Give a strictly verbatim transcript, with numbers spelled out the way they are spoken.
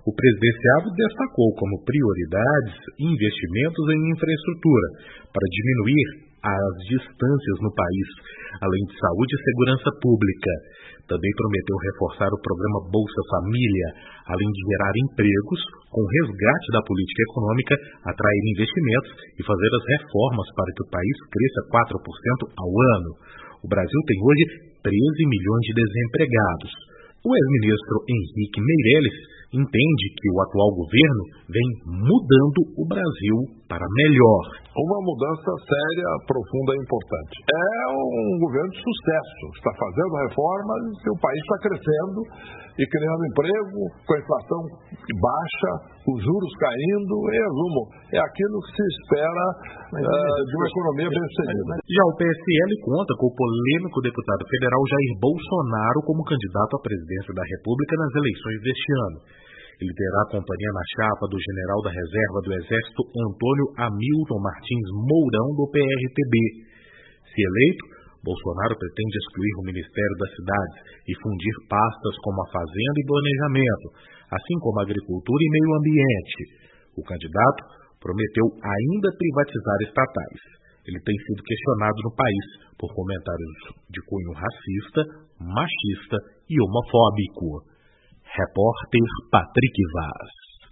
O presidenciável destacou como prioridades investimentos em infraestrutura para diminuir as distâncias no país, além de saúde e segurança pública. Também prometeu reforçar o programa Bolsa Família, além de gerar empregos, com resgate da política econômica, atrair investimentos e fazer as reformas para que o país cresça quatro por cento ao ano. O Brasil tem hoje treze milhões de desempregados. O ex-ministro Henrique Meirelles entende que o atual governo vem mudando o Brasil para melhor. Uma mudança séria, profunda e importante. É um governo de sucesso, está fazendo reformas e o país está crescendo e criando emprego, com a inflação baixa, os juros caindo, em resumo, é aquilo que se espera uh, de uma economia bem-sucedida. Já o P S L conta com o polêmico deputado federal Jair Bolsonaro como candidato à presidência da República nas eleições deste ano. Ele terá a companhia na chapa do general da reserva do Exército Antônio Hamilton Martins Mourão, do P R T B. Se eleito, Bolsonaro pretende excluir o Ministério das Cidades e fundir pastas como a Fazenda e Planejamento, assim como a Agricultura e Meio Ambiente. O candidato prometeu ainda privatizar estatais. Ele tem sido questionado no país por comentários de cunho racista, machista e homofóbico. Repórter Patrick Vaz.